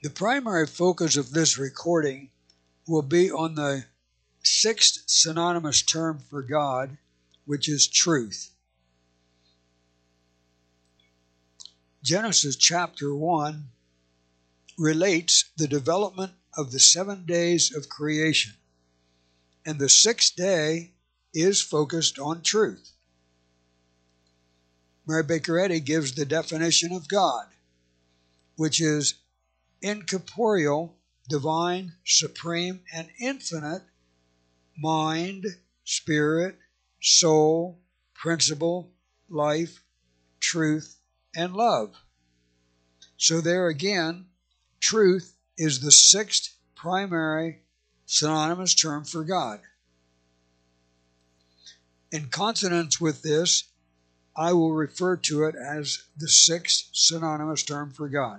The primary focus of this recording will be on the sixth synonymous term for God, which is truth. Genesis chapter 1 relates the development of the 7 days of creation, and the sixth day is focused on truth. Mary Baker Eddy gives the definition of God, which is incorporeal, divine, supreme, and infinite mind, spirit, soul, principle, life, truth, and love. So there again, truth is the sixth primary synonymous term for God. In consonance with this, I will refer to it as the sixth synonymous term for God.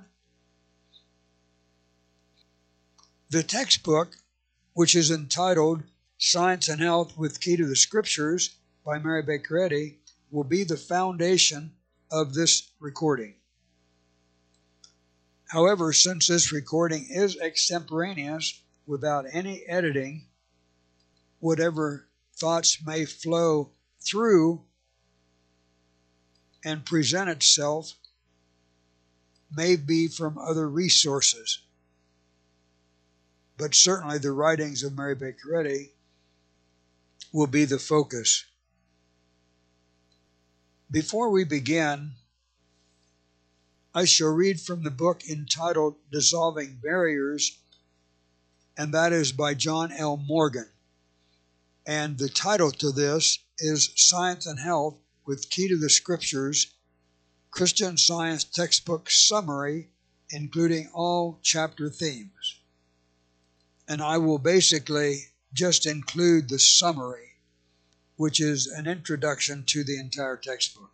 The textbook, which is entitled Science and Health with Key to the Scriptures by Mary Baker Eddy, will be the foundation of this recording. However, since this recording is extemporaneous without any editing, whatever thoughts may flow through and present itself may be from other resources. But certainly the writings of Mary Baker Eddy will be the focus. Before we begin, I shall read from the book entitled Dissolving Barriers, and that is by John L. Morgan. And the title to this is Science and Health with Key to the Scriptures, Christian Science Textbook Summary, including all chapter themes. And I will basically just include the summary, which is an introduction to the entire textbook.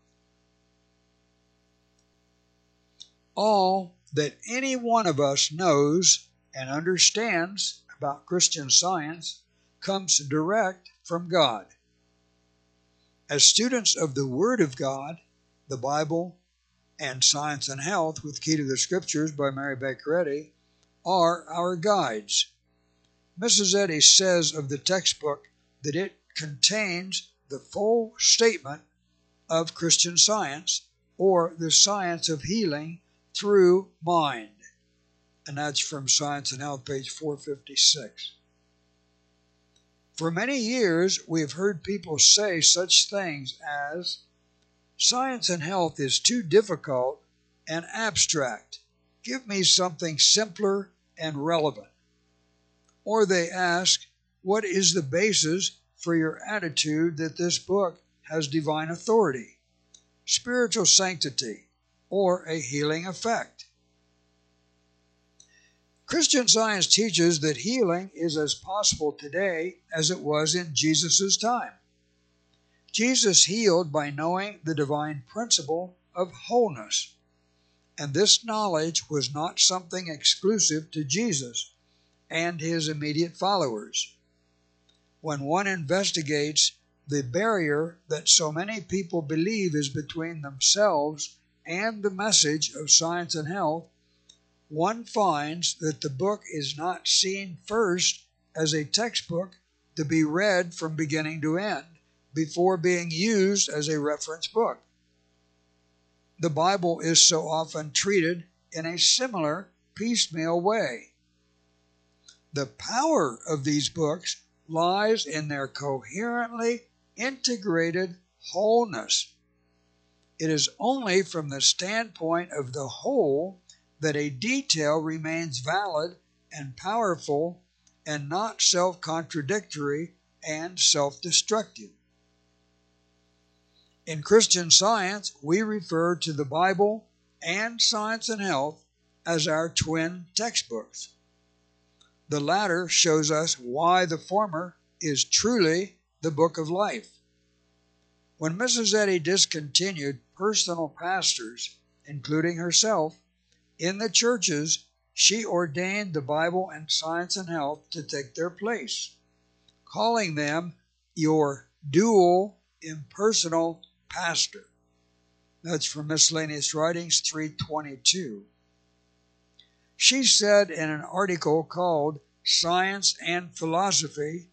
All that any one of us knows and understands about Christian Science comes direct from God. As students of the Word of God, the Bible, and Science and Health with Key to the Scriptures by Mary Baker Eddy are our guides. Mrs. Eddy says of the textbook that it contains the full statement of Christian Science, or the science of healing through mind. And that's from Science and Health, page 456. For many years, we have heard people say such things as, science and health is too difficult and abstract. Give me something simpler and relevant. Or they ask, what is the basis for your attitude that this book has divine authority, spiritual sanctity, or a healing effect? Christian Science teaches that healing is as possible today as it was in Jesus' time. Jesus healed by knowing the divine principle of wholeness, and this knowledge was not something exclusive to Jesus and his immediate followers. When one investigates the barrier that so many people believe is between themselves and the message of Science and Health, one finds that the book is not seen first as a textbook to be read from beginning to end before being used as a reference book. The Bible is so often treated in a similar piecemeal way. The power of these books lies in their coherently integrated wholeness. It is only from the standpoint of the whole that a detail remains valid and powerful and not self-contradictory and self-destructive. In Christian Science, we refer to the Bible and Science and Health as our twin textbooks. The latter shows us why the former is truly the book of life. When Mrs. Eddy discontinued personal pastors, including herself, in the churches, she ordained the Bible and Science and Health to take their place, calling them your dual impersonal pastor. That's from Miscellaneous Writings 322. She said in an article called Science and Philosophy,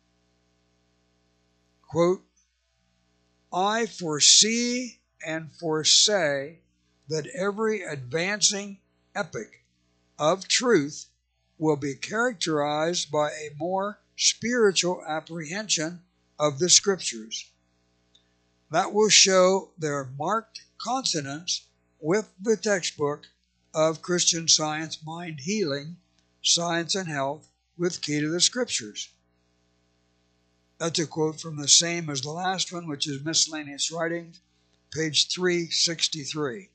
quote, I foresee and foresay that every advancing epoch of truth will be characterized by a more spiritual apprehension of the Scriptures. That will show their marked consonance with the textbook of Christian Science, Mind Healing, Science and Health with Key to the Scriptures. That's a quote from the same as the last one, which is Miscellaneous Writings, page 363.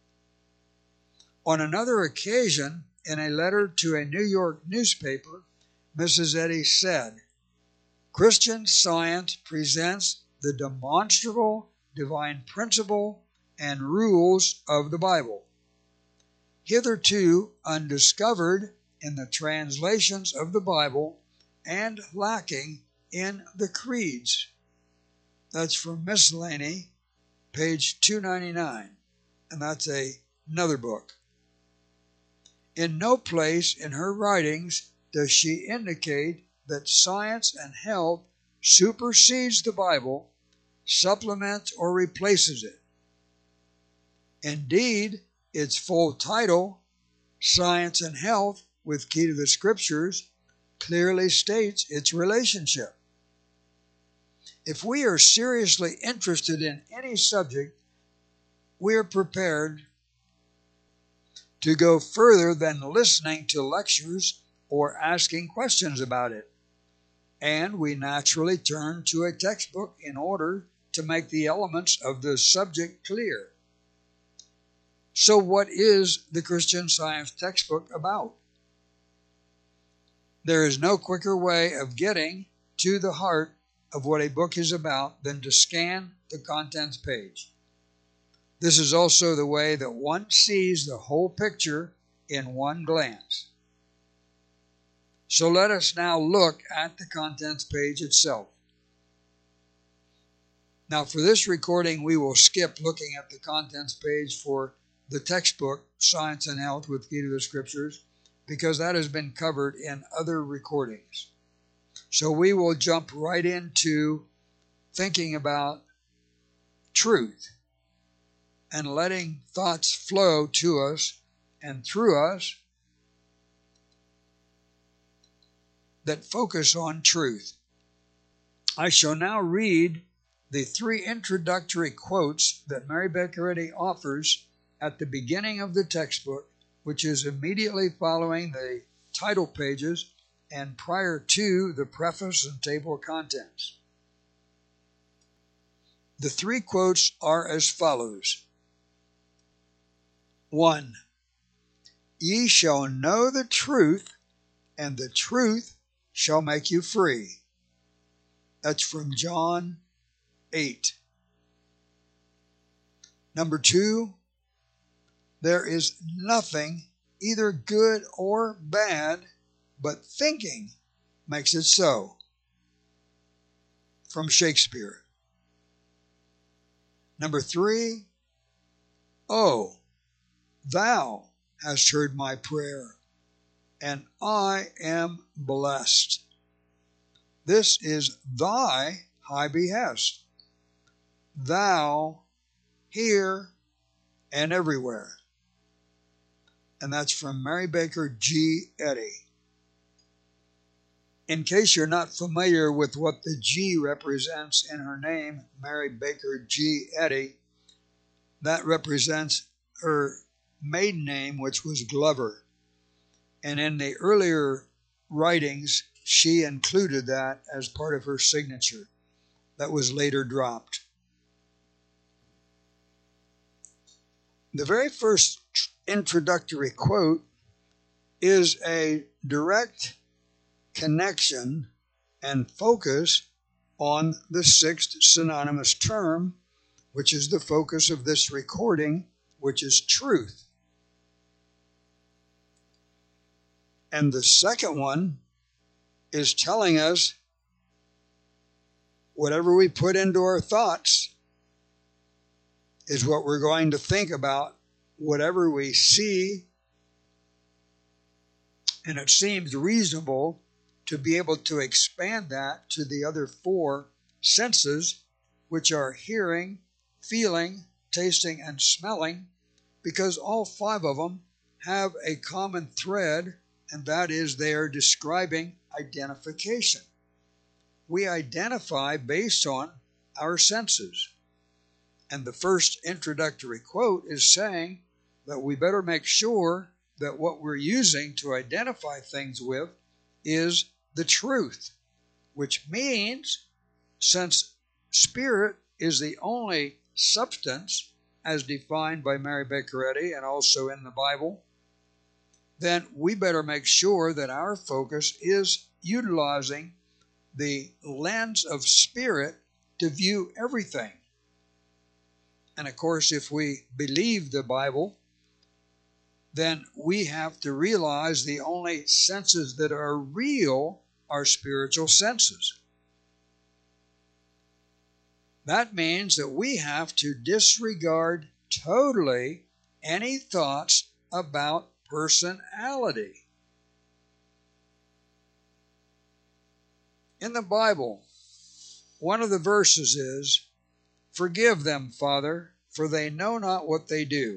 On another occasion, in a letter to a New York newspaper, Mrs. Eddy said, Christian Science presents the demonstrable divine principle and rules of the Bible, hitherto undiscovered in the translations of the Bible and lacking in the creeds. That's from Miscellany, page 299, and that's another book. In no place in her writings does she indicate that science and health supersedes the Bible, supplements, or replaces it. Indeed, its full title, Science and Health with Key to the Scriptures, clearly states its relationship. If we are seriously interested in any subject, we are prepared to go further than listening to lectures or asking questions about it. And we naturally turn to a textbook in order to make the elements of the subject clear. So what is the Christian Science textbook about? There is no quicker way of getting to the heart of what a book is about than to scan the contents page. This is also the way that one sees the whole picture in one glance. So let us now look at the contents page itself. Now for this recording, we will skip looking at the contents page for the textbook, Science and Health with Key to the Scriptures, because that has been covered in other recordings. So we will jump right into thinking about truth and letting thoughts flow to us and through us that focus on truth. I shall now read the 3 introductory quotes that Mary Baker Eddy offers at the beginning of the textbook, which is immediately following the title pages and prior to the preface and table of contents. The 3 quotes are as follows. 1. Ye shall know the truth, and the truth shall make you free. That's from John 8. Number 2, there is nothing either good or bad, but thinking makes it so. From Shakespeare. Number 3, oh, thou hast heard my prayer, and I am blessed. This is thy high behest. Thou, here, and everywhere. And that's from Mary Baker G. Eddy. In case you're not familiar with what the G represents in her name, Mary Baker G. Eddy, that represents her maiden name, which was Glover. And in the earlier writings, she included that as part of her signature. That was later dropped. The very first introductory quote is a direct connection and focus on the 6th synonymous term, which is the focus of this recording, which is truth. And the second one is telling us whatever we put into our thoughts is what we're going to think about. Whatever we see And it seems reasonable to be able to expand that to the other four senses, which are hearing, feeling, tasting, and smelling, because all five of them have a common thread, and that is they are describing identification. We identify based on our senses. And the first introductory quote is saying that we better make sure that what we're using to identify things with is the truth, which means since spirit is the only substance as defined by Mary Baker Eddy and also in the Bible, then we better make sure that our focus is utilizing the lens of spirit to view everything. And of course, if we believe the Bible, then we have to realize the only senses that are real are spiritual senses. That means that we have to disregard totally any thoughts about personality. In the Bible, one of the verses is, "Forgive them, Father, for they know not what they do."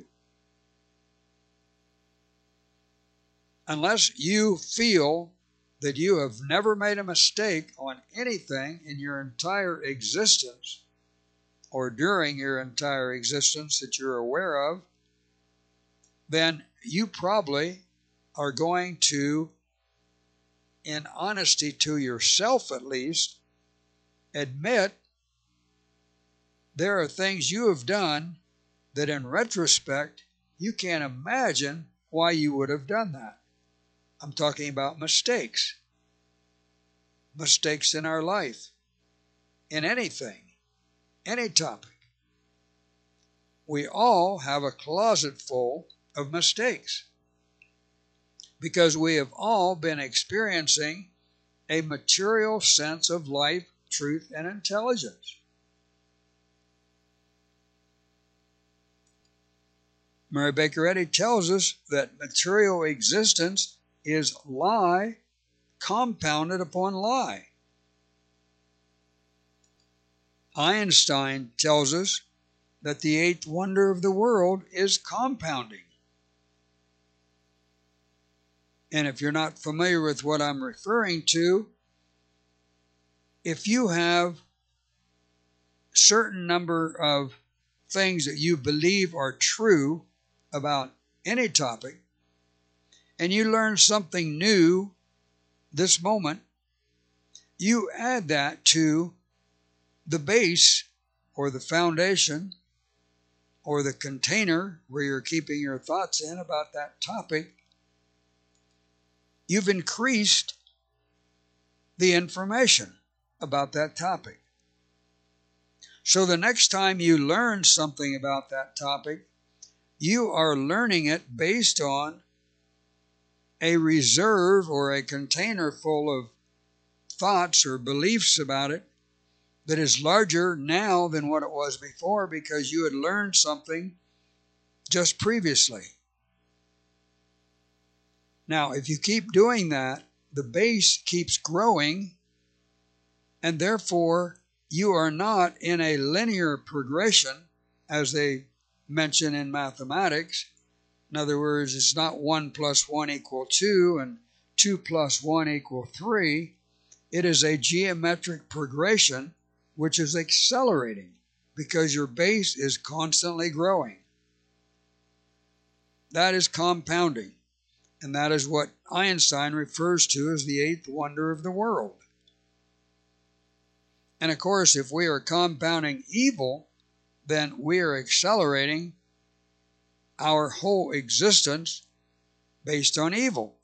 Unless you feel that you have never made a mistake on anything in your entire existence or during your entire existence that you're aware of, then you probably are going to, in honesty to yourself at least, admit there are things you have done that in retrospect you can't imagine why you would have done that. I'm talking about mistakes. Mistakes in our life, in anything, any topic. We all have a closet full of mistakes because we have all been experiencing a material sense of life, truth, and intelligence. Mary Baker Eddy tells us that material existence is lie compounded upon lie. Einstein tells us that the eighth wonder of the world is compounding. And if you're not familiar with what I'm referring to, if you have a certain number of things that you believe are true about any topic, and you learn something new this moment, you add that to the base or the foundation or the container where you're keeping your thoughts in about that topic. You've increased the information about that topic. So the next time you learn something about that topic, you are learning it based on a reserve or a container full of thoughts or beliefs about it that is larger now than what it was before because you had learned something just previously. Now, if you keep doing that, the base keeps growing, and therefore you are not in a linear progression, as they mention in mathematics. In other words, it's not 1 plus 1 equal 2 and 2 plus 1 equal 3. It is a geometric progression which is accelerating because your base is constantly growing. That is compounding, and that is what Einstein refers to as the eighth wonder of the world. And of course, if we are compounding evil, then we are accelerating our whole existence based on evil.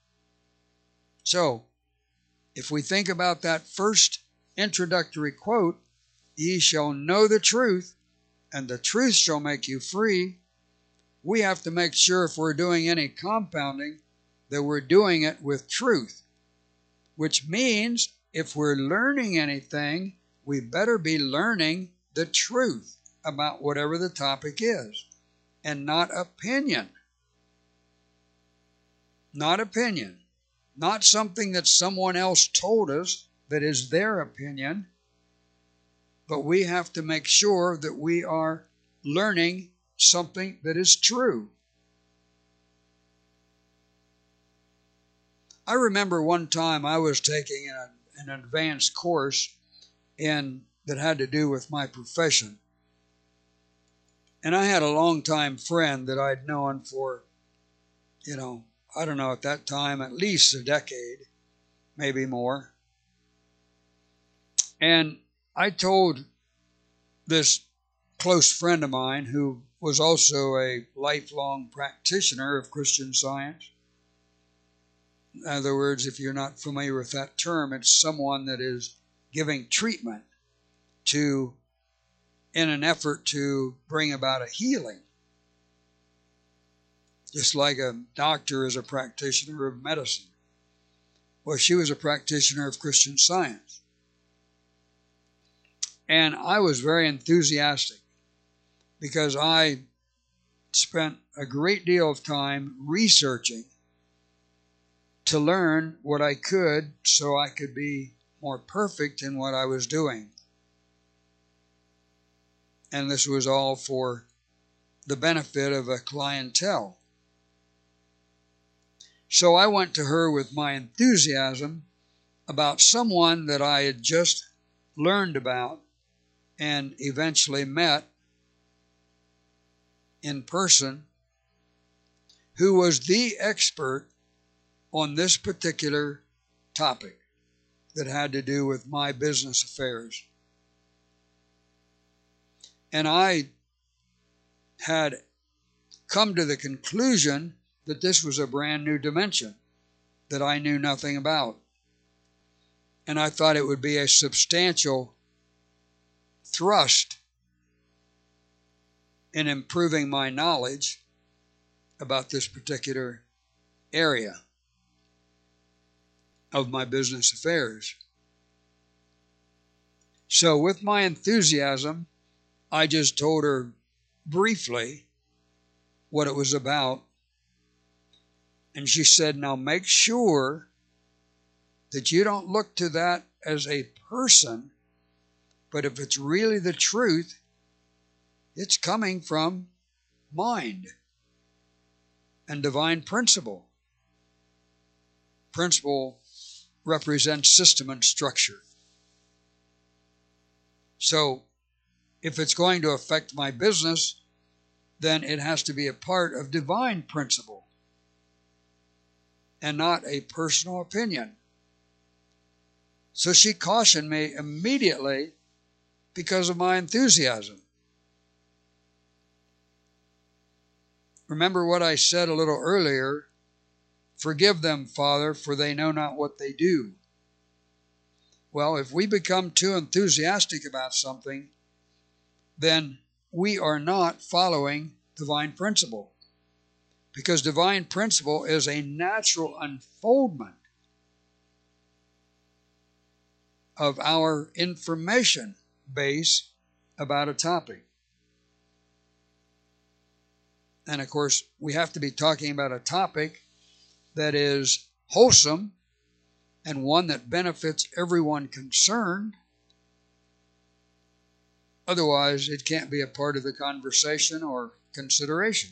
So, if we think about that first introductory quote, "Ye shall know the truth, and the truth shall make you free," we have to make sure if we're doing any compounding that we're doing it with truth, which means if we're learning anything, we better be learning the truth about whatever the topic is, and not opinion. Not opinion. not something that someone else told us that is their opinion, but we have to make sure that we are learning something that is true. I remember one time I was taking an advanced course that had to do with my profession. And I had a longtime friend that I'd known for, I don't know, at that time, at least a decade, maybe more. And I told this close friend of mine who was also a lifelong practitioner of Christian Science. In other words, if you're not familiar with that term, it's someone that is giving treatment in an effort to bring about a healing. Just like a doctor is a practitioner of medicine. Well, she was a practitioner of Christian Science. And I was very enthusiastic because I spent a great deal of time researching to learn what I could so I could be more perfect in what I was doing. And this was all for the benefit of a clientele. So I went to her with my enthusiasm about someone that I had just learned about and eventually met in person, who was the expert on this particular topic that had to do with my business affairs. And I had come to the conclusion that this was a brand new dimension that I knew nothing about. And I thought it would be a substantial thrust in improving my knowledge about this particular area of my business affairs. So with my enthusiasm, I just told her briefly what it was about. And she said, now make sure that you don't look to that as a person, but if it's really the truth, it's coming from mind and divine principle. Principle represents system and structure. So if it's going to affect my business, then it has to be a part of divine principle and not a personal opinion. So she cautioned me immediately because of my enthusiasm. Remember what I said a little earlier, forgive them, Father, for they know not what they do. Well, if we become too enthusiastic about something, then we are not following divine principle. Because divine principle is a natural unfoldment of our information base about a topic. And of course, we have to be talking about a topic that is wholesome and one that benefits everyone concerned. Otherwise, it can't be a part of the conversation or consideration.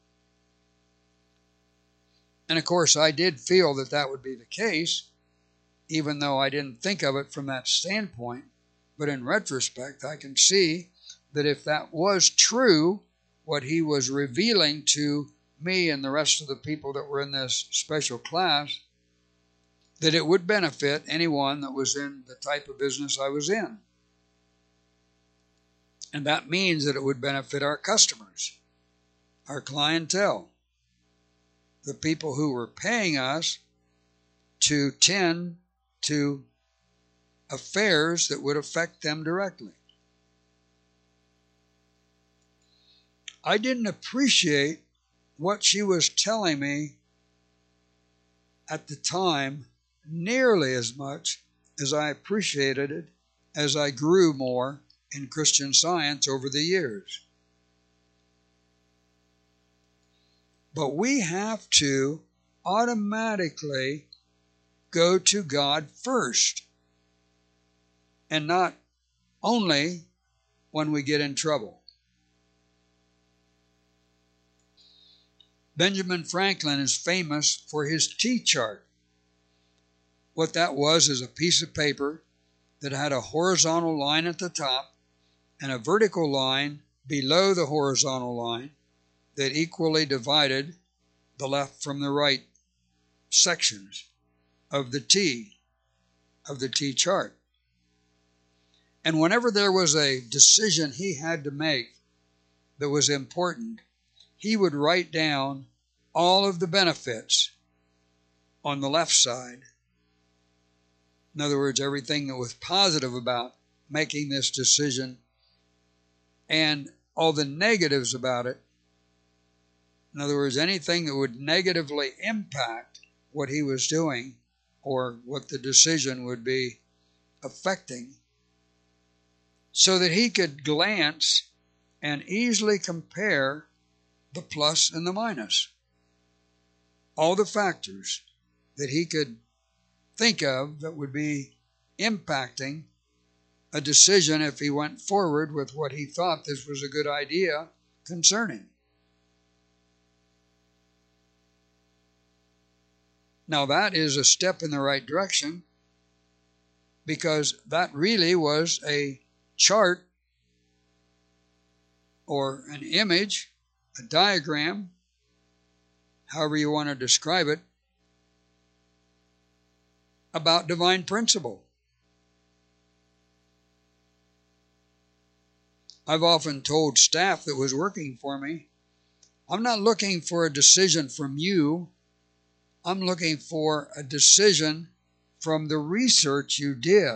And of course, I did feel that that would be the case, even though I didn't think of it from that standpoint. But in retrospect, I can see that if that was true, what he was revealing to me and the rest of the people that were in this special class, that it would benefit anyone that was in the type of business I was in. And that means that it would benefit our customers, our clientele, the people who were paying us to tend to affairs that would affect them directly. I didn't appreciate what she was telling me at the time nearly as much as I appreciated it as I grew more in Christian Science over the years. But we have to automatically go to God first, and not only when we get in trouble. Benjamin Franklin is famous for his T-chart. What that was is a piece of paper that had a horizontal line at the top and a vertical line below the horizontal line that equally divided the left from the right sections of the T chart. And whenever there was a decision he had to make that was important, he would write down all of the benefits on the left side. In other words, everything that was positive about making this decision and all the negatives about it. In other words, anything that would negatively impact what he was doing or what the decision would be affecting, so that he could glance and easily compare the plus and the minus. All the factors that he could think of that would be impacting a decision if he went forward with what he thought this was a good idea concerning. Now that is a step in the right direction, because that really was a chart or an image, a diagram, however you want to describe it, about divine principle. I've often told staff that was working for me, I'm not looking for a decision from you. I'm looking for a decision from the research you did.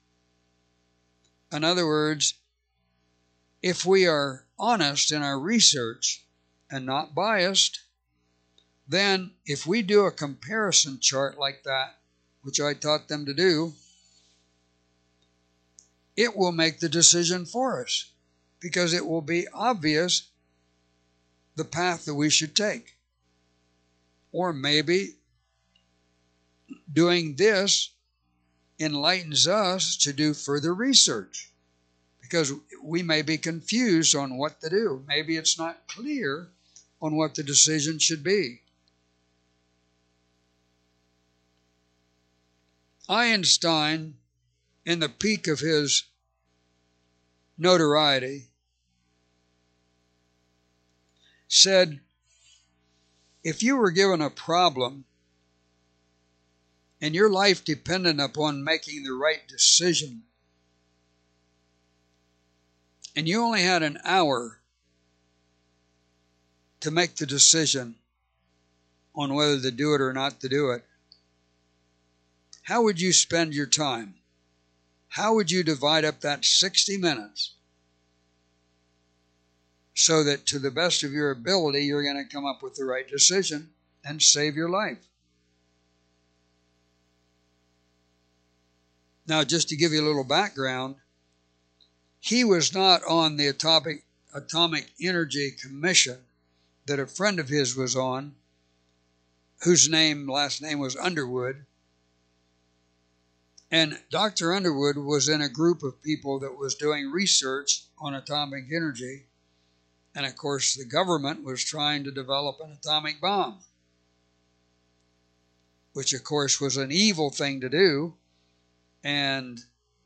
In other words, if we are honest in our research and not biased, then if we do a comparison chart like that, which I taught them to do, it will make the decision for us, because it will be obvious the path that we should take. Or maybe doing this enlightens us to do further research, because we may be confused on what to do. Maybe it's not clear on what the decision should be. Einstein, in the peak of his notoriety, said, if you were given a problem and your life depended upon making the right decision, and you only had an hour to make the decision on whether to do it or not to do it, how would you spend your time? How would you divide up that 60 minutes so that to the best of your ability you're going to come up with the right decision and save your life? Now, just to give you a little background, he was not on the Atomic Energy Commission that a friend of his was on, whose last name was Underwood. And Dr. Underwood was in a group of people that was doing research on atomic energy. And of course, the government was trying to develop an atomic bomb, which of course was an evil thing to do. And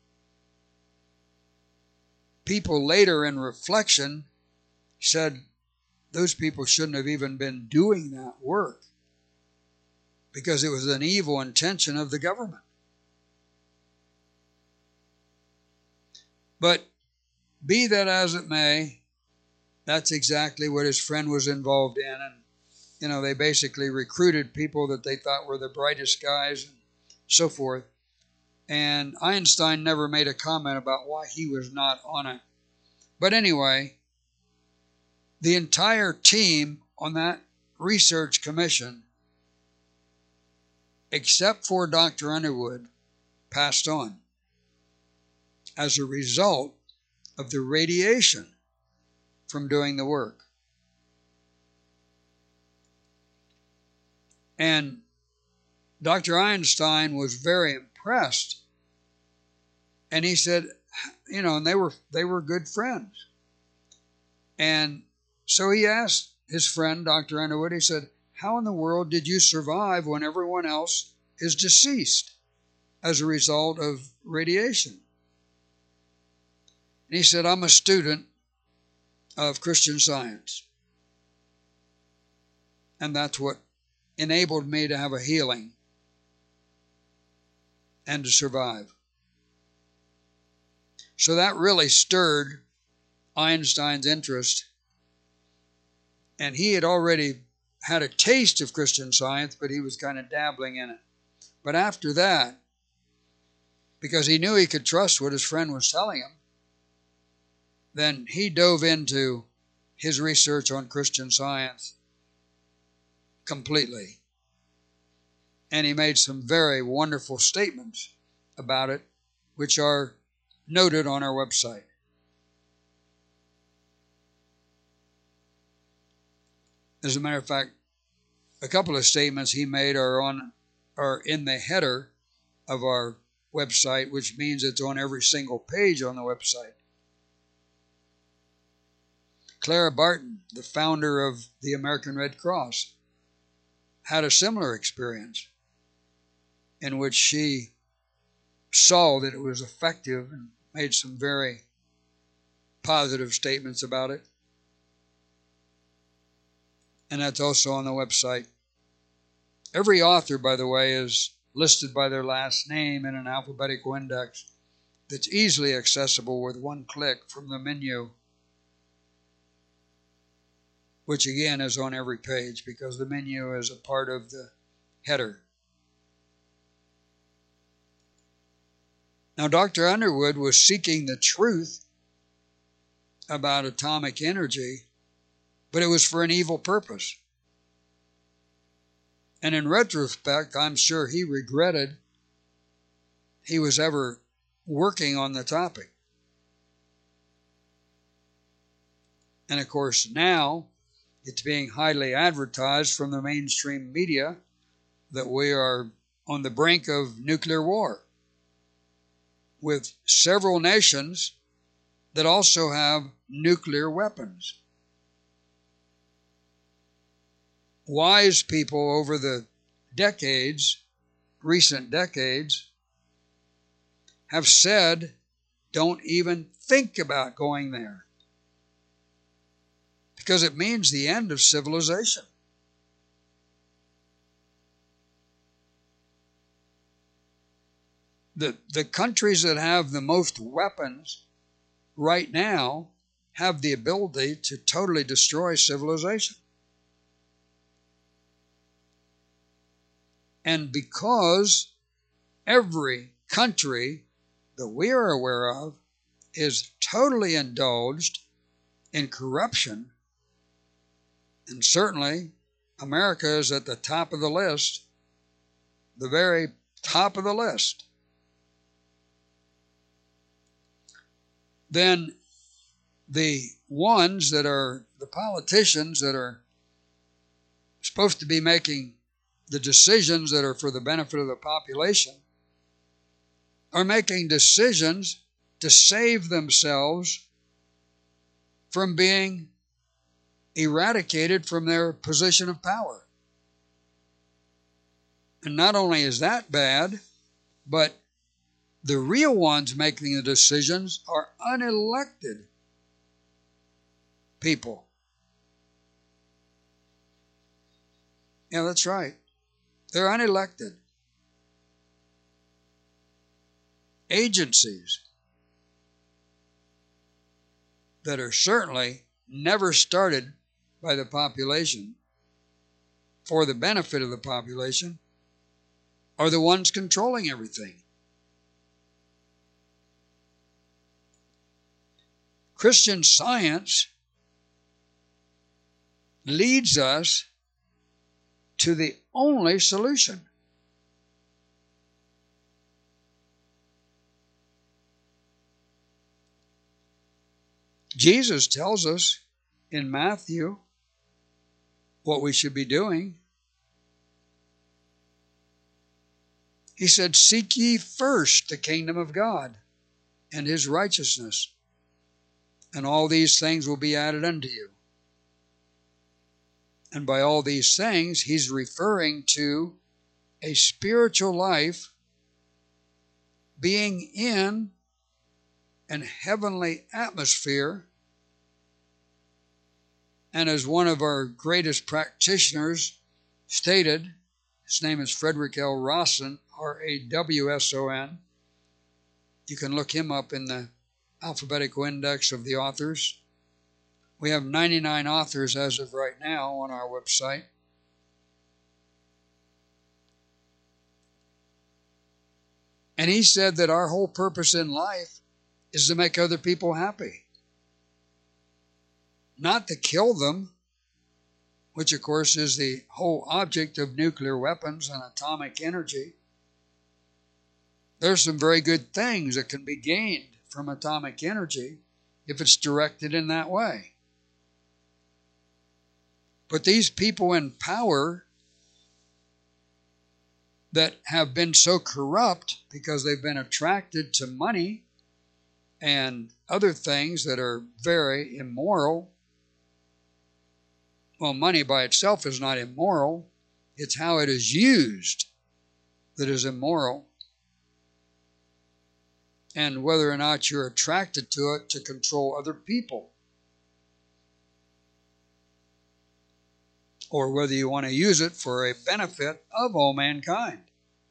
people later in reflection said those people shouldn't have even been doing that work, because it was an evil intention of the government. But be that as it may, that's exactly what his friend was involved in. And, they basically recruited people that they thought were the brightest guys and so forth. And Einstein never made a comment about why he was not on it. But anyway, the entire team on that research commission, except for Dr. Underwood, passed on as a result of the radiation from doing the work. And Dr. Einstein was very impressed, and he said, and they were good friends. And so he asked his friend, Dr. Underwood, he said, how in the world did you survive when everyone else is deceased as a result of radiation? And he said, I'm a student of Christian Science. And that's what enabled me to have a healing and to survive. So that really stirred Einstein's interest. And he had already had a taste of Christian Science, but he was kind of dabbling in it. But after that, because he knew he could trust what his friend was telling him, then he dove into his research on Christian Science completely. And he made some very wonderful statements about it, which are noted on our website. As a matter of fact, a couple of statements he made are in the header of our website, which means it's on every single page on the website. Clara Barton, the founder of the American Red Cross, had a similar experience in which she saw that it was effective and made some very positive statements about it. And that's also on the website. Every author, by the way, is listed by their last name in an alphabetical index that's easily accessible with one click from the menu, which again is on every page because the menu is a part of the header. Now, Dr. Underwood was seeking the truth about atomic energy, but it was for an evil purpose. And in retrospect, I'm sure he regretted he was ever working on the topic. And of course, now it's being highly advertised from the mainstream media that we are on the brink of nuclear war with several nations that also have nuclear weapons. Wise people over the recent decades, have said, don't even think about going there, because it means the end of civilization. The countries that have the most weapons right now have the ability to totally destroy civilization. And because every country that we are aware of is totally indulged in corruption, and certainly America is at the top of the list, the very top of the list, then the ones that are the politicians that are supposed to be making the decisions that are for the benefit of the population are making decisions to save themselves from being eradicated from their position of power. And not only is that bad, but the real ones making the decisions are unelected people. Yeah, that's right. They're unelected. Agencies that are certainly never started by the population for the benefit of the population are the ones controlling everything. Christian Science leads us to the only solution. Jesus tells us in Matthew what we should be doing. He said, seek ye first the kingdom of God and his righteousness, and all these things will be added unto you. And by all these things, he's referring to a spiritual life being in an heavenly atmosphere. And as one of our greatest practitioners stated, his name is Frederick L. Rawson, R-A-W-S-O-N. You can look him up in the alphabetical index of the authors. We have 99 authors as of right now on our website. And he said that our whole purpose in life is to make other people happy. Not to kill them, which of course is the whole object of nuclear weapons and atomic energy. There's some very good things that can be gained from atomic energy if it's directed in that way. But these people in power that have been so corrupt because they've been attracted to money and other things that are very immoral. Well, money by itself is not immoral. It's how it is used that is immoral. And whether or not you're attracted to it to control other people. Or whether you want to use it for a benefit of all mankind.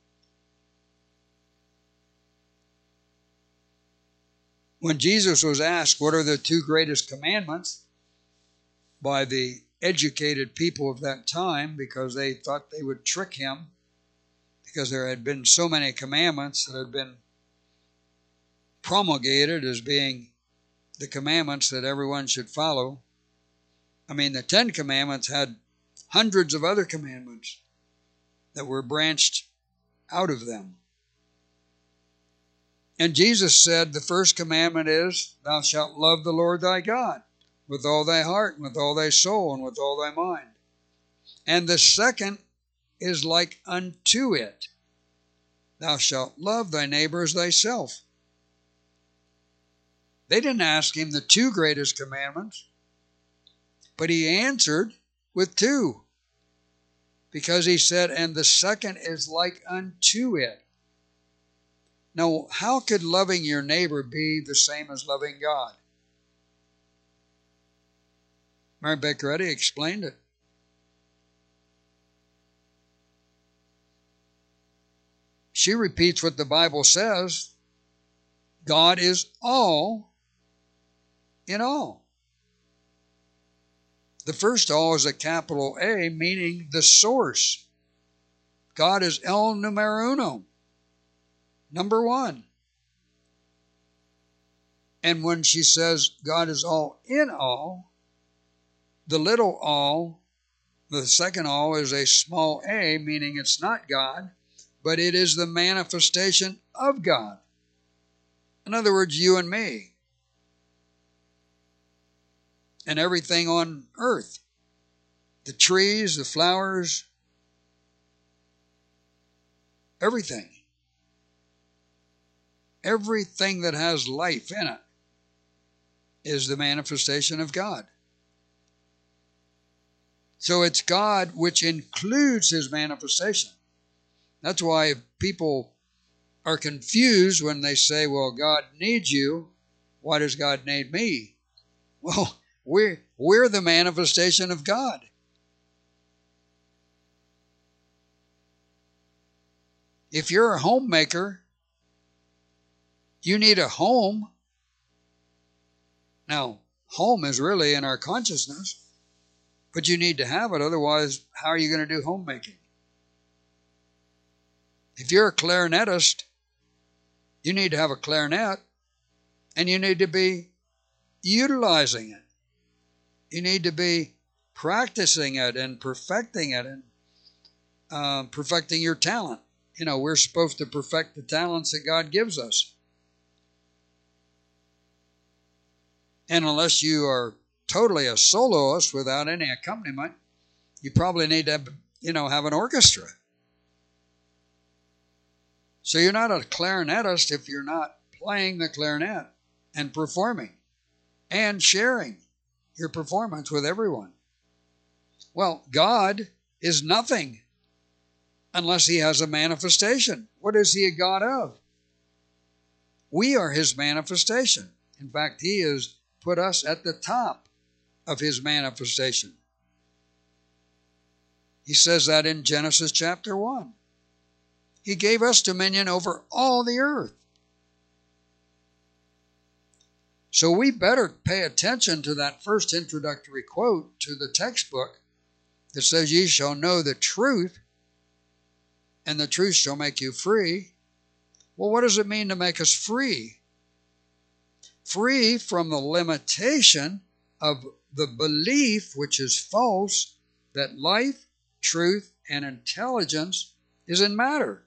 When Jesus was asked, what are the two greatest commandments, by the educated people of that time, because they thought they would trick him, because there had been so many commandments that had been promulgated as being the commandments that everyone should follow. I mean, the 10 Commandments had hundreds of other commandments that were branched out of them. And Jesus said the first commandment is, thou shalt love the Lord thy God with all thy heart and with all thy soul and with all thy mind. And the second is like unto it. Thou shalt love thy neighbor as thyself. They didn't ask him the two greatest commandments, but he answered with two. Because he said, and the second is like unto it. Now, how could loving your neighbor be the same as loving God? Mary Baker Eddy explained it. She repeats what the Bible says. God is all in all. The first all is a capital A, meaning the source. God is el numero uno, number one. And when she says God is all in all, the little all, the second all, is a small a, meaning it's not God, but it is the manifestation of God. In other words, you and me. And everything on earth. The trees, the flowers, everything. Everything that has life in it is the manifestation of God. So it's God which includes his manifestation. That's why people are confused when they say, well, God needs you. Why does God need me? Well, we're the manifestation of God. If you're a homemaker, you need a home. Now, home is really in our consciousness, but you need to have it. Otherwise, how are you going to do homemaking? If you're a clarinetist, you need to have a clarinet, and you need to be utilizing it. You need to be practicing it and perfecting it and perfecting your talent. You know, we're supposed to perfect the talents that God gives us. And unless you are totally a soloist without any accompaniment, you probably need to have an orchestra. So you're not a clarinetist if you're not playing the clarinet and performing and sharing your performance with everyone. Well, God is nothing unless he has a manifestation. What is he a God of? We are his manifestation. In fact, he has put us at the top of his manifestation. He says that in Genesis chapter 1. He gave us dominion over all the earth. So we better pay attention to that first introductory quote to the textbook that says, "Ye shall know the truth, and the truth shall make you free." Well, what does it mean to make us free? Free from the limitation of the belief, which is false, that life, truth, and intelligence is in matter.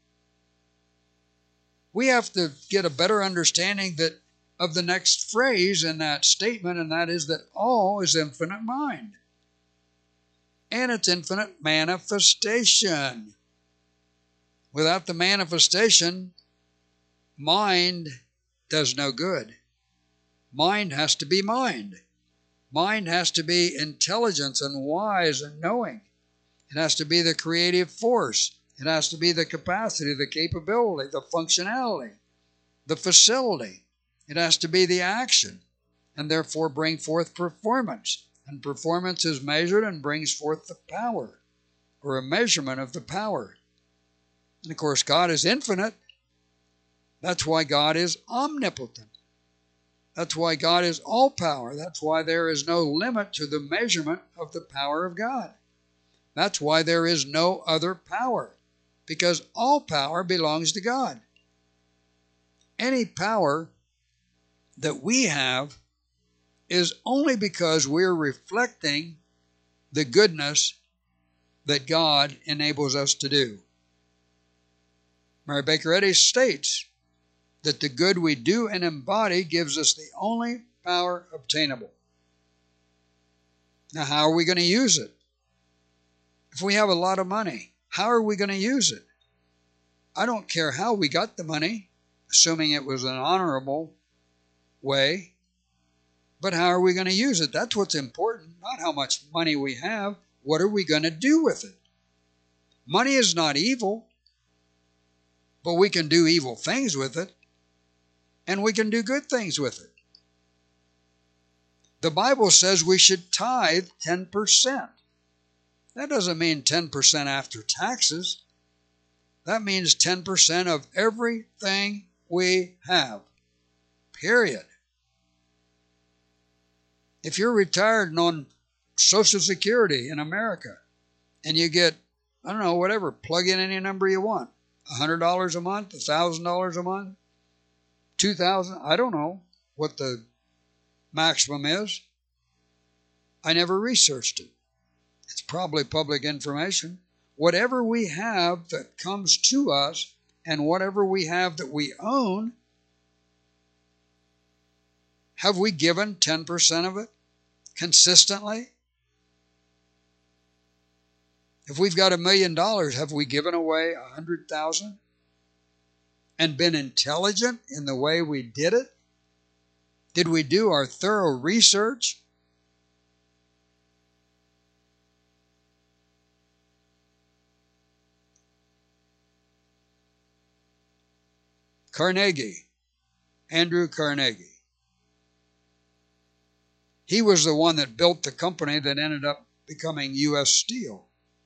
We have to get a better understanding of the next phrase in that statement, and that is that all is infinite mind. And it's infinite manifestation. Without the manifestation, mind does no good. Mind has to be mind. Mind has to be intelligence and wise and knowing. It has to be the creative force. It has to be the capacity, the capability, the functionality, the facility. It has to be the action, and therefore bring forth performance. And performance is measured and brings forth the power, or a measurement of the power. And of course, God is infinite. That's why God is omnipotent. That's why God is all power. That's why there is no limit to the measurement of the power of God. That's why there is no other power, because all power belongs to God. Any power that we have is only because we're reflecting the goodness that God enables us to do. Mary Baker Eddy states that the good we do and embody gives us the only power obtainable. Now, how are we going to use it? If we have a lot of money, how are we going to use it? I don't care how we got the money, assuming it was an honorable way, but how are we going to use it? That's what's important, not how much money we have. What are we going to do with it? Money is not evil, but we can do evil things with it, and we can do good things with it. The Bible says we should tithe 10%. That doesn't mean 10% after taxes. That means 10% of everything we have, period. If you're retired and on Social Security in America, and you get, I don't know, whatever, plug in any number you want, $100 a month, $1,000 a month, $2,000, I don't know what the maximum is. I never researched it. It's probably public information. Whatever we have that comes to us, and whatever we have that we own, have we given 10% of it consistently? If we've got $1 million, have we given away 100,000 and been intelligent in the way we did it? Did we do our thorough research? Carnegie, Andrew Carnegie. He was the one that built the company that ended up becoming U.S. Steel.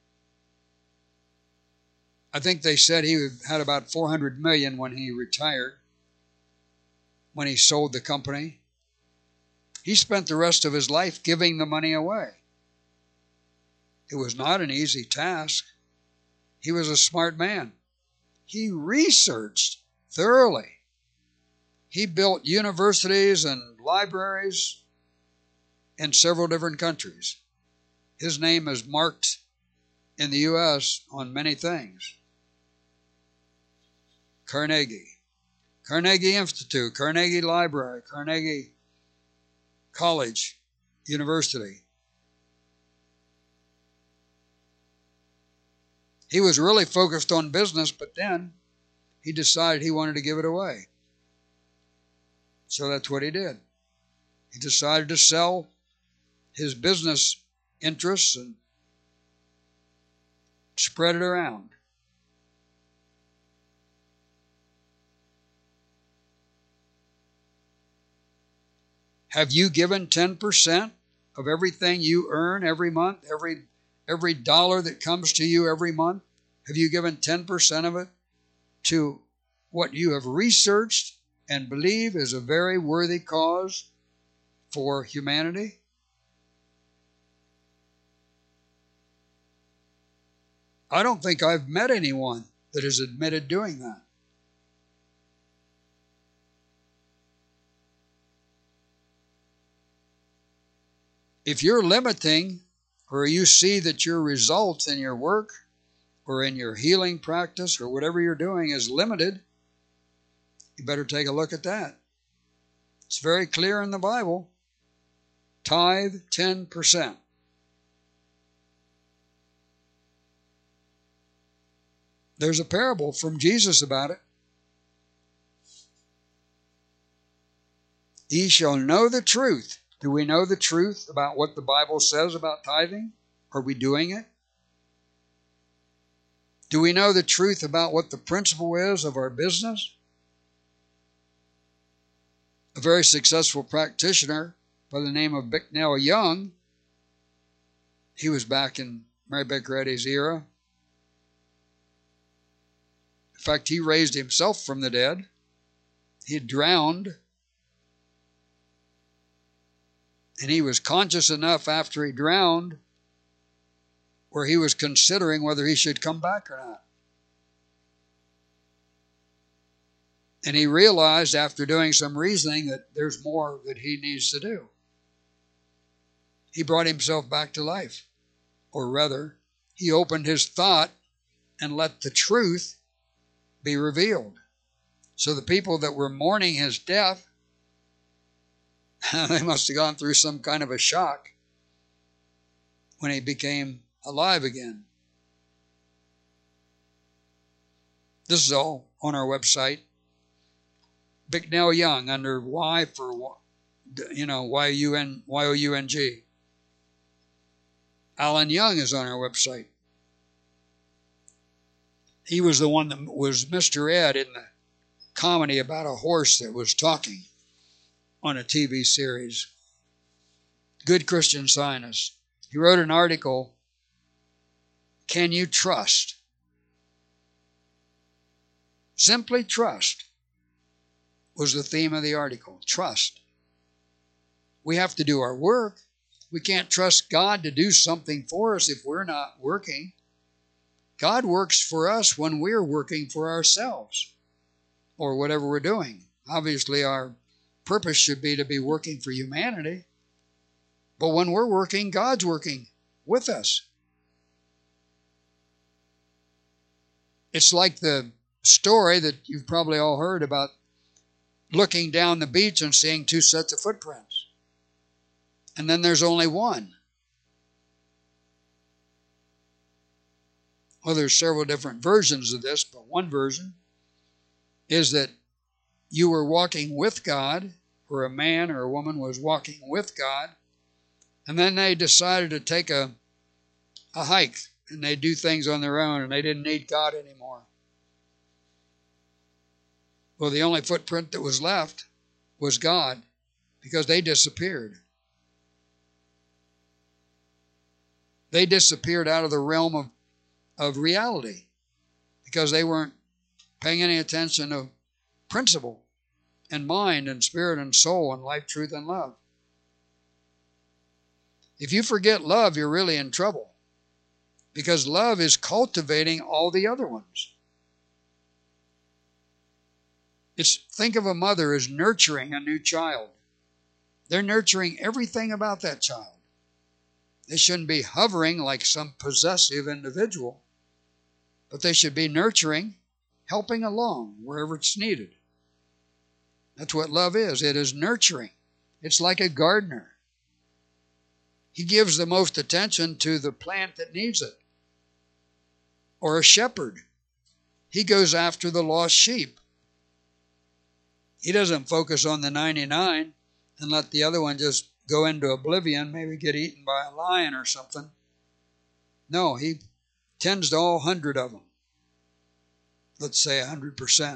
I think they said he had about $400 million when he retired, when he sold the company. He spent the rest of his life giving the money away. It was not an easy task. He was a smart man. He researched thoroughly. He built universities and libraries in several different countries. His name is marked in the U.S. on many things. Carnegie. Carnegie Institute, Carnegie Library, Carnegie College, University. He was really focused on business, but then he decided he wanted to give it away. So that's what he did. He decided to sell his business interests and spread it around. Have you given 10% of everything you earn every month, every dollar that comes to you every month? Have you given 10% of it to what you have researched and believe is a very worthy cause for humanity? I don't think I've met anyone that has admitted doing that. If you're limiting, or you see that your results in your work or in your healing practice or whatever you're doing is limited, you better take a look at that. It's very clear in the Bible. Tithe 10%. There's a parable from Jesus about it. Ye shall know the truth. Do we know the truth about what the Bible says about tithing? Are we doing it? Do we know the truth about what the principle is of our business? A very successful practitioner by the name of Bicknell Young, he was back in Mary Baker Eddy's era. In fact, he raised himself from the dead. He had drowned. And he was conscious enough after he drowned where he was considering whether he should come back or not. And he realized after doing some reasoning that there's more that he needs to do. He brought himself back to life. Or rather, he opened his thought and let the truth be revealed. So the people that were mourning his death, they must have gone through some kind of a shock when he became alive again. This is all on our website. Bicknell Young under Y for, Y-O-U-N-G. Alan Young is on our website. He was the one that was Mr. Ed in the comedy about a horse that was talking on a TV series. Good Christian Scientist. He wrote an article, Can You Trust? Simply trust was the theme of the article. Trust. We have to do our work. We can't trust God to do something for us if we're not working. God works for us when we're working for ourselves or whatever we're doing. Obviously, our purpose should be to be working for humanity. But when we're working, God's working with us. It's like the story that you've probably all heard about looking down the beach and seeing two sets of footprints. And then there's only one. Well, there's several different versions of this, but one version is that you were walking with God, or a man or a woman was walking with God, and then they decided to take a hike, and they do things on their own, and they didn't need God anymore. Well, the only footprint that was left was God, because they disappeared. They disappeared out of the realm of reality because they weren't paying any attention to principle and mind and spirit and soul and life, truth, and love. If you forget love, you're really in trouble because love is cultivating all the other ones. Think of a mother as nurturing a new child. They're nurturing everything about that child. They shouldn't be hovering like some possessive individual, but they should be nurturing, helping along wherever it's needed. That's what love is. It is nurturing. It's like a gardener. He gives the most attention to the plant that needs it. Or a shepherd. He goes after the lost sheep. He doesn't focus on the 99 and let the other one just go into oblivion, maybe get eaten by a lion or something. No, he tends to all 100 of them. Let's say 100%.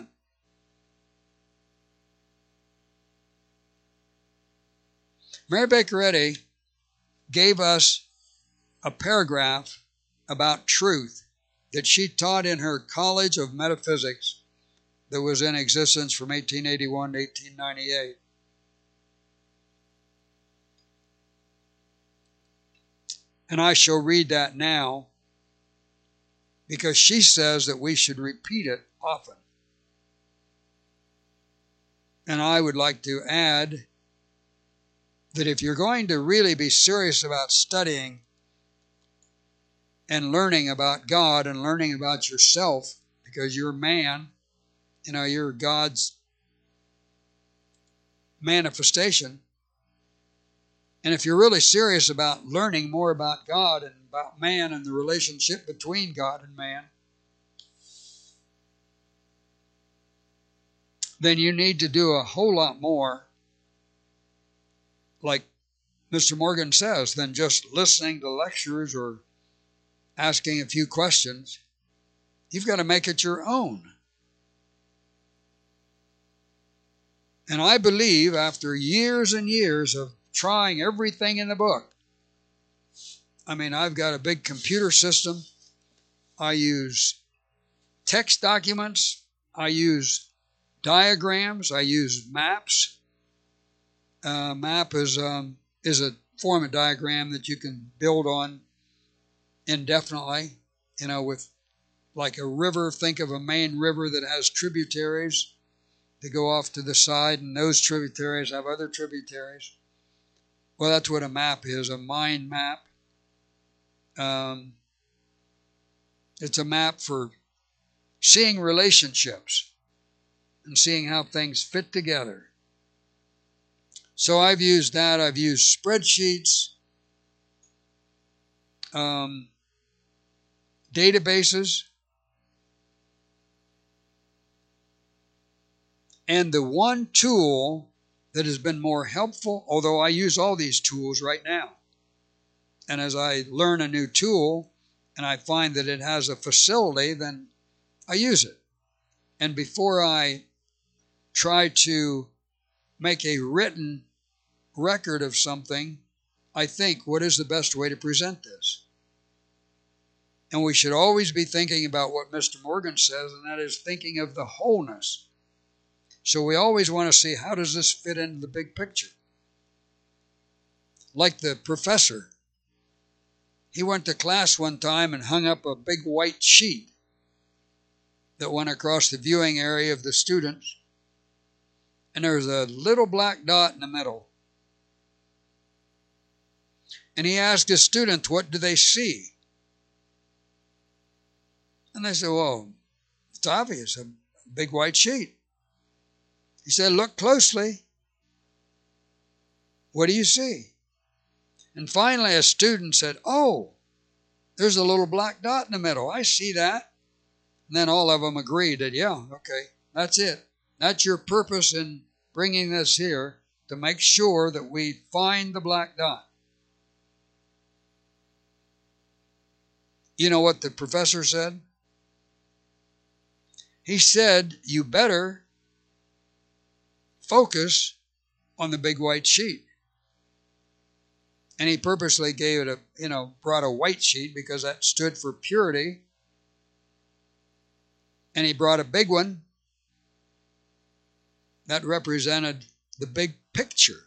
Mary Baker Eddy gave us a paragraph about truth that she taught in her College of Metaphysics that was in existence from 1881 to 1898. And I shall read that now because she says that we should repeat it often. And I would like to add that if you're going to really be serious about studying and learning about God and learning about yourself, because you're man, you're God's manifestation. And if you're really serious about learning more about God and about man and the relationship between God and man, then you need to do a whole lot more, like Mr. Morgan says, than just listening to lectures or asking a few questions. You've got to make it your own. And I believe after years and years of trying everything in the book, I've got a big computer system. I use text documents. I use diagrams. I use maps. Map is a form of diagram that you can build on indefinitely, with like a river. Think of a main river that has tributaries that go off to the side, and those tributaries have other tributaries. Well, that's what a map is, a mind map. It's a map for seeing relationships and seeing how things fit together. So I've used that. I've used spreadsheets, databases, and the one tool that has been more helpful, although I use all these tools right now, and as I learn a new tool and I find that it has a facility, then I use it. And before I try to make a written record of something, I think, what is the best way to present this? And we should always be thinking about what Mr. Morgan says, and that is thinking of the wholeness. So we always want to see, how does this fit into the big picture? Like the professor. He went to class one time and hung up a big white sheet that went across the viewing area of the students. And there was a little black dot in the middle. And he asked his students, what do they see? And they said, well, it's obvious, a big white sheet. He said, look closely. What do you see? And finally a student said, oh, there's a little black dot in the middle. I see that. And then all of them agreed that, yeah, okay, that's it. That's your purpose in bringing this here, to make sure that we find the black dot. You know what the professor said? He said, you better focus on the big white sheet. And he purposely gave it brought a white sheet because that stood for purity. And he brought a big one that represented the big picture.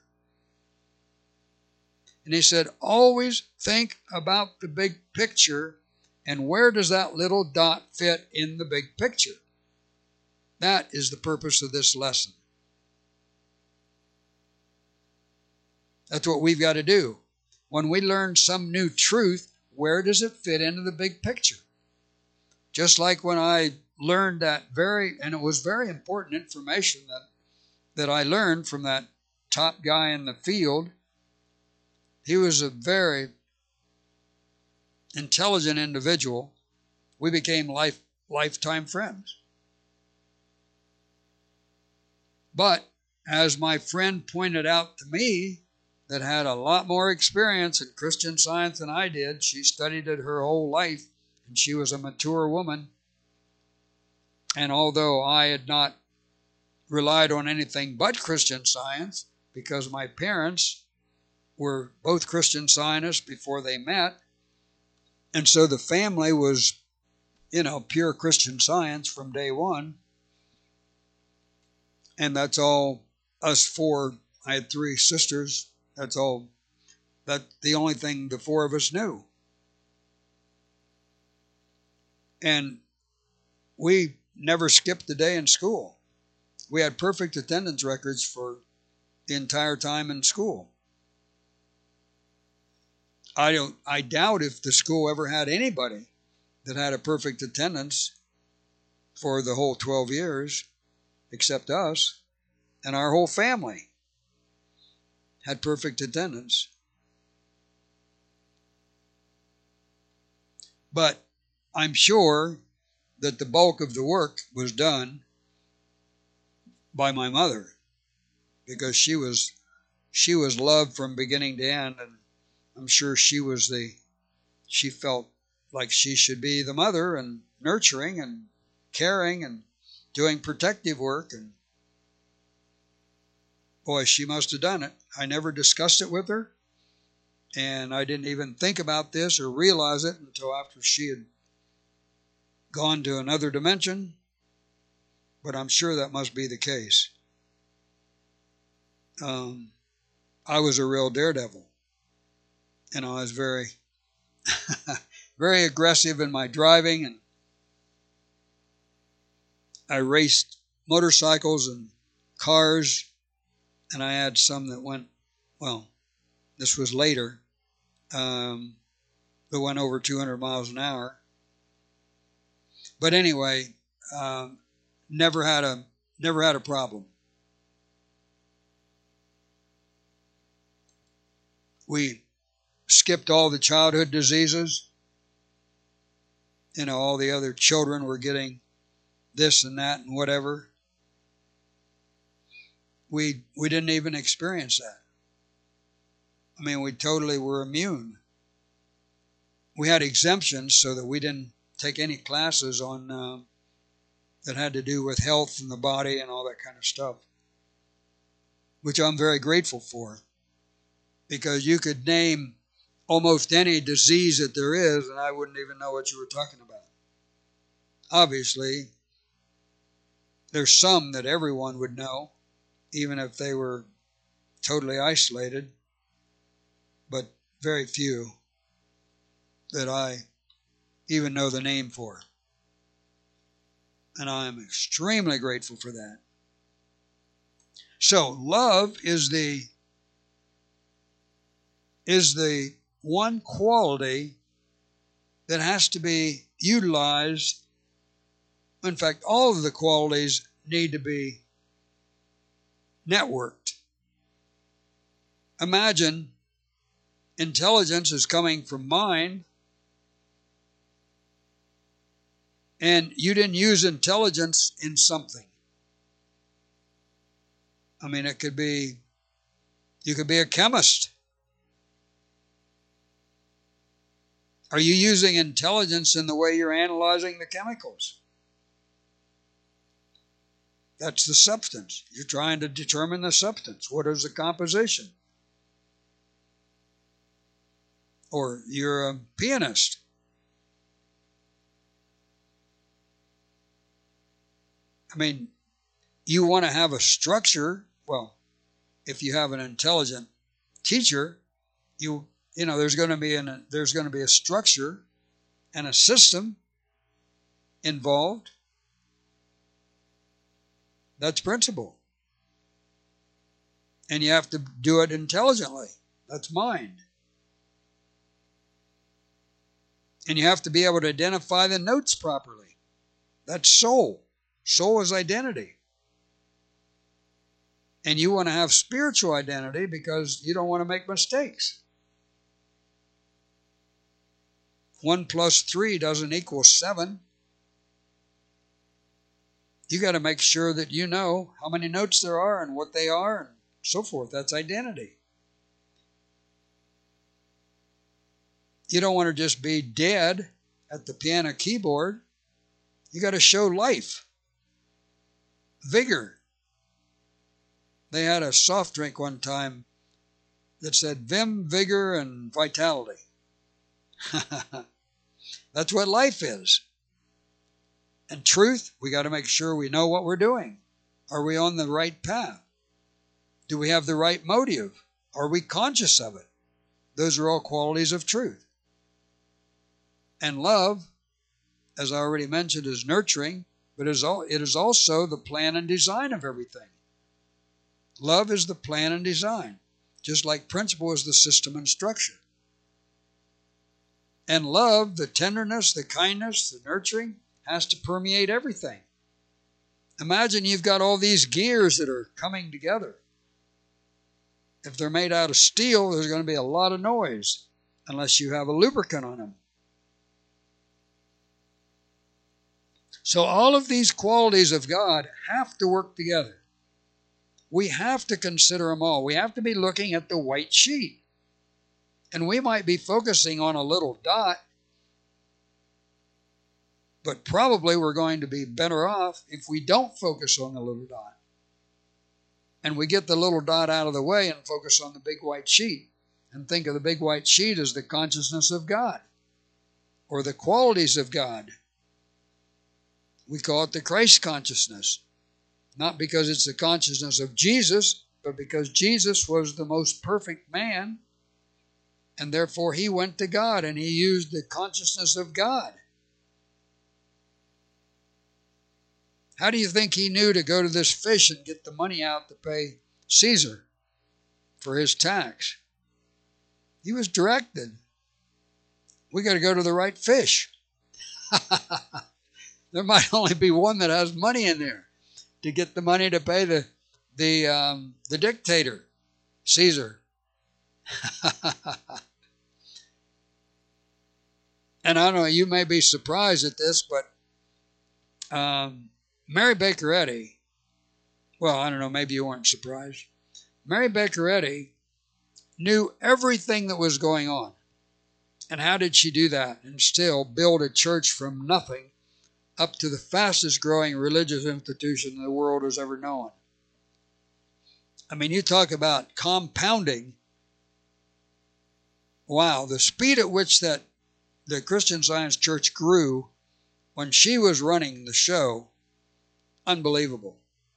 And he said, always think about the big picture, and where does that little dot fit in the big picture? That is the purpose of this lesson. That's what we've got to do. When we learn some new truth, where does it fit into the big picture? Just like when I learned that and it was very important information that I learned from that top guy in the field. He was a very intelligent individual. We became lifetime friends. But as my friend pointed out to me, that had a lot more experience in Christian Science than I did, she studied it her whole life, and she was a mature woman. And although I had not relied on anything but Christian Science, because my parents were both Christian Scientists before they met, and so the family was, pure Christian Science from day one. And that's all us four. I had three sisters. That's the only thing the four of us knew. And we never skipped a day in school. We had perfect attendance records for the entire time in school. I doubt if the school ever had anybody that had a perfect attendance for the whole 12 years, except us, and our whole family had perfect attendance. But I'm sure that the bulk of the work was done by my mother, because she was loved from beginning to end, and I'm sure she felt like she should be the mother, and nurturing and caring and doing protective work. And boy, she must have done it. I never discussed it with her, and I didn't even think about this or realize it until after she had gone to another dimension. But I'm sure that must be the case. I was a real daredevil. I was very, very aggressive in my driving, and I raced motorcycles and cars, and I had some that went, well, this was later, that went over 200 miles an hour. But anyway, never had a problem. We skipped all the childhood diseases. All the other children were getting this and that and whatever. We didn't even experience that. I mean, we totally were immune. We had exemptions so that we didn't take any classes on that had to do with health and the body and all that kind of stuff, which I'm very grateful for, because you could name almost any disease that there is, and I wouldn't even know what you were talking about. Obviously, there's some that everyone would know, even if they were totally isolated, but very few that I even know the name for. And I am extremely grateful for that. So love is the one quality that has to be utilized. In fact, all of the qualities need to be networked. Imagine intelligence is coming from mind, and you didn't use intelligence in something. I mean, you could be a chemist. Are you using intelligence in the way you're analyzing the chemicals? That's the substance. You're trying to determine the substance. What is the composition? Or you're a pianist. I mean, you want to have a structure. Well, if you have an intelligent teacher, there's going to be a structure and a system involved. That's principle. And you have to do it intelligently. That's mind. And you have to be able to identify the notes properly. That's soul. Soul is identity. And you want to have spiritual identity because you don't want to make mistakes. 1 + 3 doesn't equal 7. You got to make sure that you know how many notes there are and what they are and so forth. That's identity. You don't want to just be dead at the piano keyboard. You got to show life, vigor. They had a soft drink one time that said vim, vigor, and vitality. That's what life is. And truth, we got to make sure we know what we're doing. Are we on the right path? Do we have the right motive? Are we conscious of it? Those are all qualities of truth. And love, as I already mentioned, is nurturing, but it is also the plan and design of everything. Love is the plan and design, just like principle is the system and structure. And love, the tenderness, the kindness, the nurturing, has to permeate everything. Imagine you've got all these gears that are coming together. If they're made out of steel, there's going to be a lot of noise unless you have a lubricant on them. So all of these qualities of God have to work together. We have to consider them all. We have to be looking at the white sheet. And we might be focusing on a little dot, but probably we're going to be better off if we don't focus on the little dot. And we get the little dot out of the way and focus on the big white sheet. And think of the big white sheet as the consciousness of God or the qualities of God. We call it the Christ consciousness. Not because it's the consciousness of Jesus, but because Jesus was the most perfect man. And therefore he went to God and he used the consciousness of God. How do you think he knew to go to this fish and get the money out to pay Caesar for his tax? He was directed. We got to go to the right fish. There might only be one that has money in there to get the money to pay the dictator, Caesar. And I don't know, you may be surprised at this, but Mary Baker Eddy, well, I don't know, maybe you weren't surprised. Mary Baker Eddy knew everything that was going on. And how did she do that and still build a church from nothing up to the fastest growing religious institution the world has ever known? I mean, you talk about compounding. Wow, the speed at which that the Christian Science Church grew when she was running the show, unbelievable.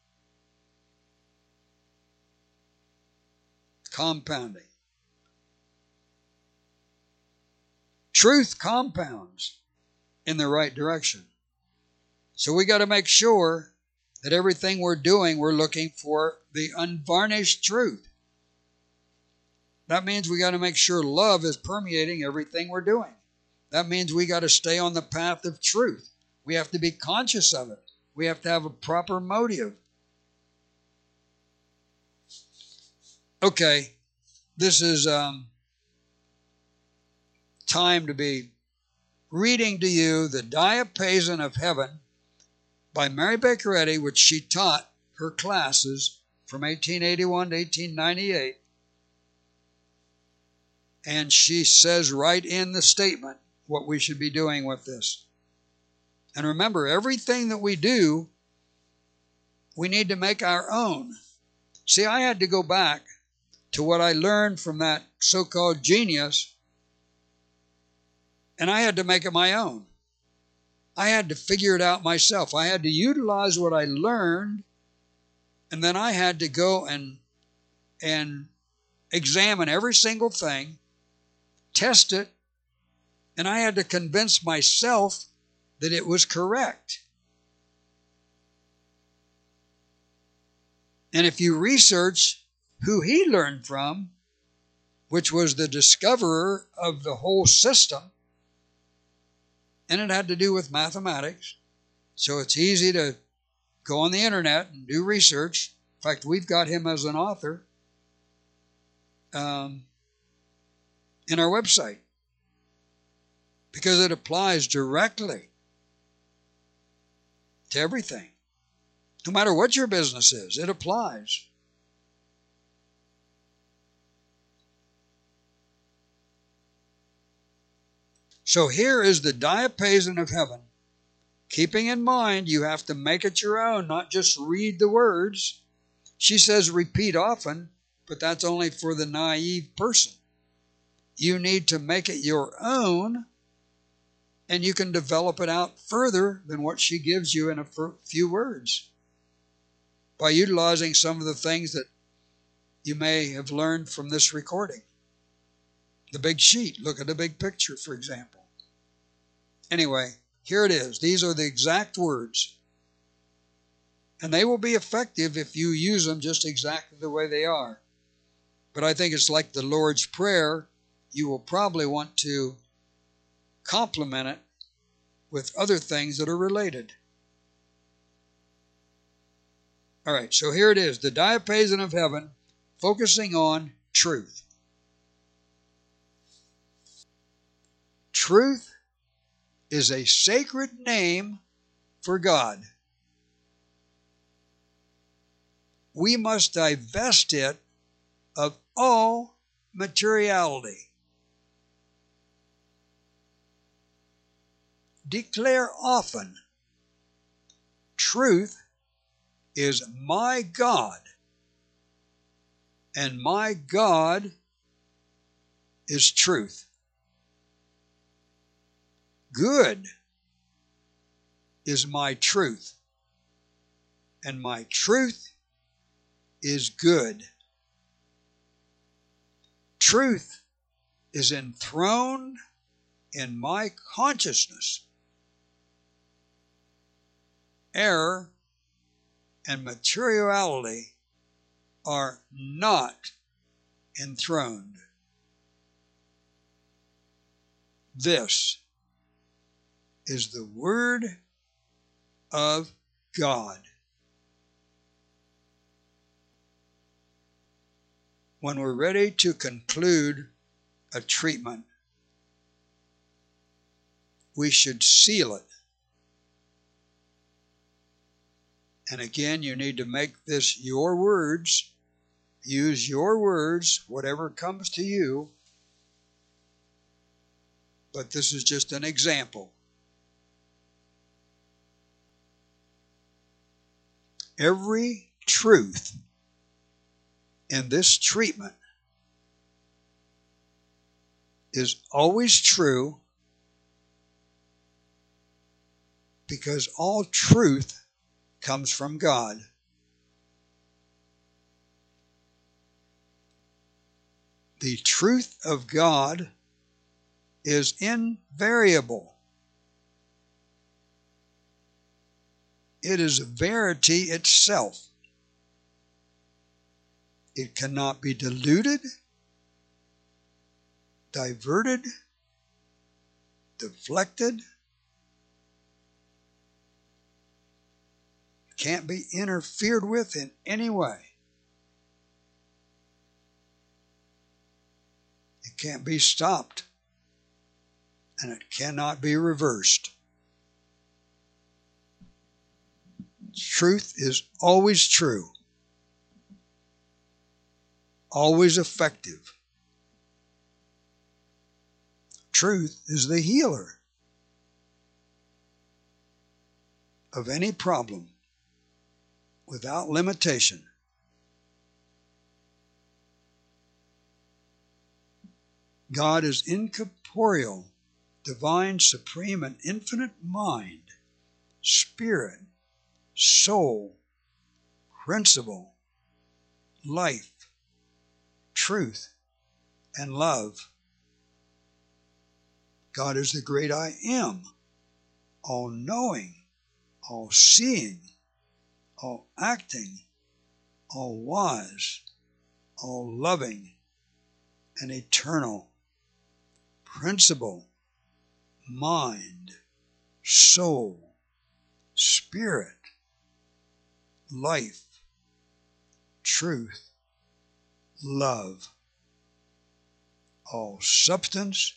Compounding. Truth compounds in the right direction. So we got to make sure that everything we're doing, we're looking for the unvarnished truth. That means we got to make sure love is permeating everything we're doing. That means we got to stay on the path of truth. We have to be conscious of it. We have to have a proper motive. Okay, this is time to be reading to you The Diapason of Heaven by Mary Baker Eddy, which she taught her classes from 1881 to 1898. And she says right in the statement what we should be doing with this. And remember, everything that we do, we need to make our own. See, I had to go back to what I learned from that so-called genius, and I had to make it my own. I had to figure it out myself. I had to utilize what I learned, and then I had to go and examine every single thing, test it, and I had to convince myself that it was correct. And if you research who he learned from, which was the discoverer of the whole system, and it had to do with mathematics, so it's easy to go on the internet and do research. In fact, we've got him as an author in our website because it applies directly to everything. No matter what your business is, it applies. So here is the diapason of heaven. Keeping in mind, you have to make it your own, not just read the words. She says repeat often, but that's only for the naive person. You need to make it your own, and you can develop it out further than what she gives you in a few words by utilizing some of the things that you may have learned from this recording. The big sheet, look at the big picture, for example. Anyway, here it is. These are the exact words. And they will be effective if you use them just exactly the way they are. But I think it's like the Lord's Prayer. You will probably want to complement it with other things that are related. All right, so here it is. The diapason of heaven, focusing on truth. Truth is a sacred name for God. We must divest it of all materiality. Declare often, truth is my God, and my God is truth. Good is my truth, and my truth is good. Truth is enthroned in my consciousness. Error and materiality are not enthroned. This is the Word of God. When we're ready to conclude a treatment, we should seal it. And again, you need to make this your words. Use your words, whatever comes to you. But this is just an example. Every truth in this treatment is always true, because all truth comes from God. The truth of God is invariable. It is verity itself. It cannot be diluted, diverted, deflected, can't be interfered with in any way. It can't be stopped, and it cannot be reversed. Truth is always true, always effective. Truth is the healer of any problem without limitation. God is incorporeal, divine, supreme, and infinite mind, spirit, soul, principle, life, truth, and love. God is the great I am, all-knowing, all-seeing, all-acting, all-wise, all-loving, and eternal. Principle, mind, soul, spirit, life, truth, love, all substance,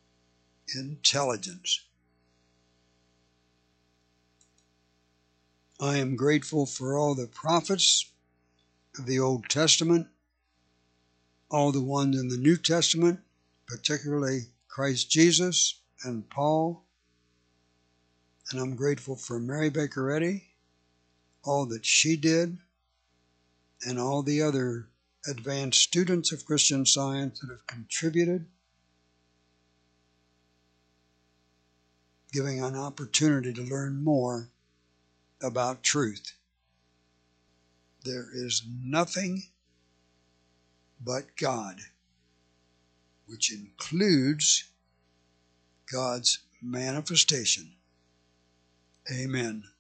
intelligence. I am grateful for all the prophets of the Old Testament, all the ones in the New Testament, particularly Christ Jesus and Paul. And I'm grateful for Mary Baker Eddy, all that she did, and all the other advanced students of Christian Science that have contributed, giving an opportunity to learn more about truth. There is nothing but God, which includes God's manifestation. Amen.